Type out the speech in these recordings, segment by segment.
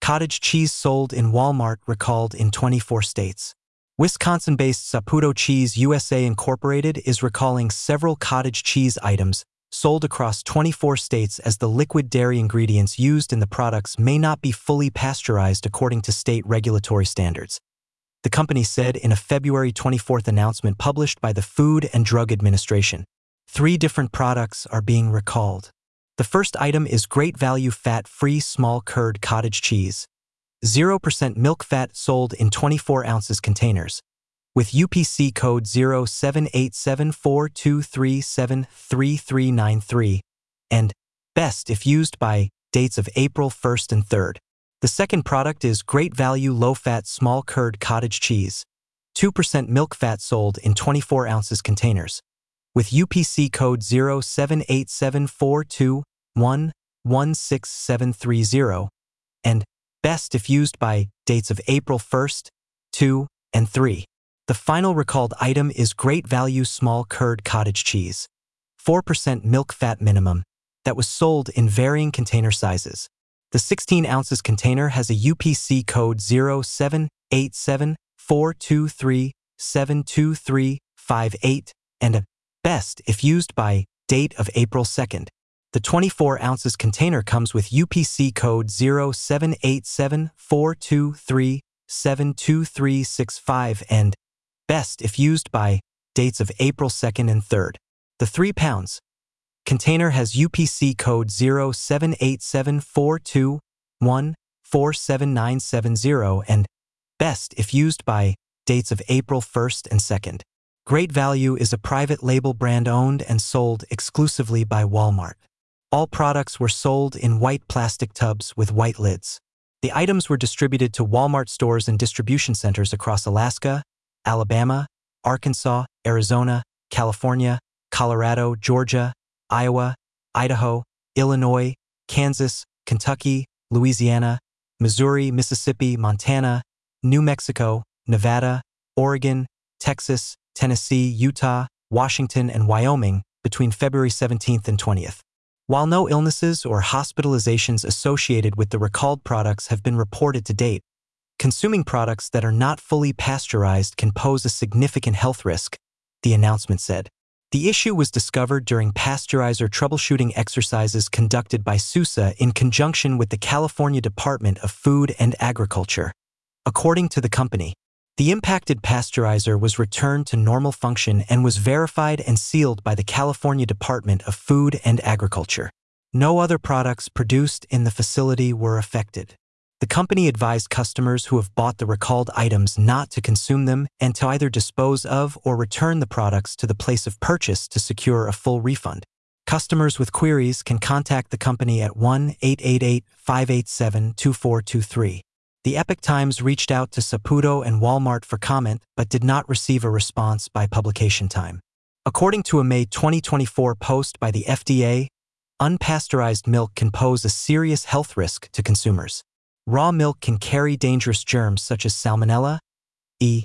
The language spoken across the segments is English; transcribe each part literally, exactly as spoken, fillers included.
Cottage cheese sold in Walmart recalled in twenty-four states. Wisconsin-based Saputo Cheese U S A Incorporated is recalling several cottage cheese items sold across twenty-four states as the liquid dairy ingredients used in the products may not be fully pasteurized according to state regulatory standards. The company said in a February twenty-fourth announcement published by the Food and Drug Administration. Three different products are being recalled. The first item is Great Value Fat-Free Small Curd Cottage Cheese, zero percent milk fat, sold in twenty-four ounces containers, with U P C code zero seven eight seven four two three seven three three nine three, and best if used by dates of April first and third. The second product is Great Value Low-Fat Small Curd Cottage Cheese, two percent milk fat, sold in twenty-four ounces containers, with U P C code zero seven eight seven four two one one six seven three zero, and best if used by dates of April first, two, and three. The final recalled item is Great Value Small Curd Cottage Cheese, four percent milk fat minimum, that was sold in varying container sizes. The sixteen ounces container has a U P C code zero seven eight seven four two three seven two three five eight and a best if used by date of April second. The twenty-four ounces container comes with U P C code zero seven eight seven four two three seven two three six five and best if used by dates of April second and third. The three pounds container has U P C code zero seven eight seven four two one four seven nine seven zero and best if used by dates of April first and second. Great Value is a private label brand owned and sold exclusively by Walmart. All products were sold in white plastic tubs with white lids. The items were distributed to Walmart stores and distribution centers across Alaska, Alabama, Arkansas, Arizona, California, Colorado, Georgia, Iowa, Idaho, Illinois, Kansas, Kentucky, Louisiana, Missouri, Mississippi, Montana, New Mexico, Nevada, Oregon, Texas, Tennessee, Utah, Washington, and Wyoming between February seventeenth and twentieth. While no illnesses or hospitalizations associated with the recalled products have been reported to date, consuming products that are not fully pasteurized can pose a significant health risk, the announcement said. The issue was discovered during pasteurizer troubleshooting exercises conducted by SUSE in conjunction with the California Department of Food and Agriculture. According to the company, the impacted pasteurizer was returned to normal function and was verified and sealed by the California Department of Food and Agriculture. No other products produced in the facility were affected. The company advised customers who have bought the recalled items not to consume them and to either dispose of or return the products to the place of purchase to secure a full refund. Customers with queries can contact the company at one eight eight eight, five eight seven, two four two three. The Epoch Times reached out to Saputo and Walmart for comment but did not receive a response by publication time. According to a May twenty twenty-four post by the F D A, unpasteurized milk can pose a serious health risk to consumers. Raw milk can carry dangerous germs such as Salmonella, E.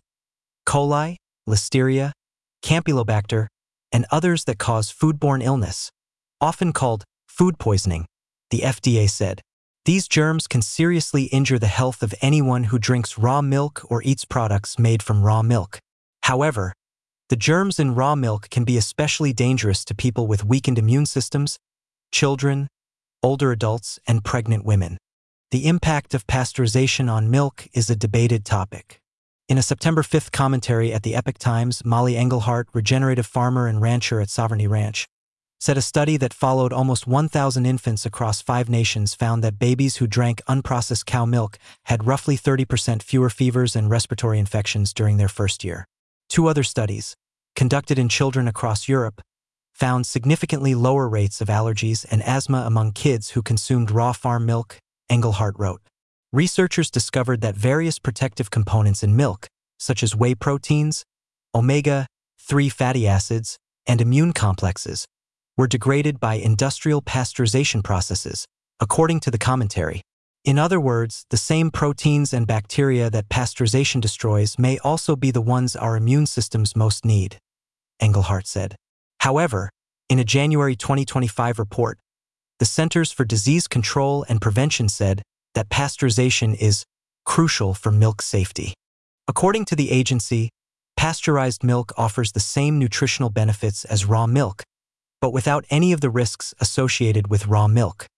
coli, Listeria, Campylobacter, and others that cause foodborne illness, often called food poisoning, the F D A said. These germs can seriously injure the health of anyone who drinks raw milk or eats products made from raw milk. However, the germs in raw milk can be especially dangerous to people with weakened immune systems, children, older adults, and pregnant women. The impact of pasteurization on milk is a debated topic. In a September fifth commentary at the Epoch Times, Molly Engelhart, regenerative farmer and rancher at Sovereignty Ranch, said a study that followed almost one thousand infants across five nations found that babies who drank unprocessed cow milk had roughly thirty percent fewer fevers and respiratory infections during their first year. Two other studies, conducted in children across Europe, found significantly lower rates of allergies and asthma among kids who consumed raw farm milk, Engelhart wrote. Researchers discovered that various protective components in milk, such as whey proteins, omega three fatty acids, and immune complexes, were degraded by industrial pasteurization processes, according to the commentary. In other words, the same proteins and bacteria that pasteurization destroys may also be the ones our immune systems most need, Engelhart said. However, in a January twenty twenty-five report, the Centers for Disease Control and Prevention said that pasteurization is crucial for milk safety. According to the agency, pasteurized milk offers the same nutritional benefits as raw milk, but without any of the risks associated with raw milk.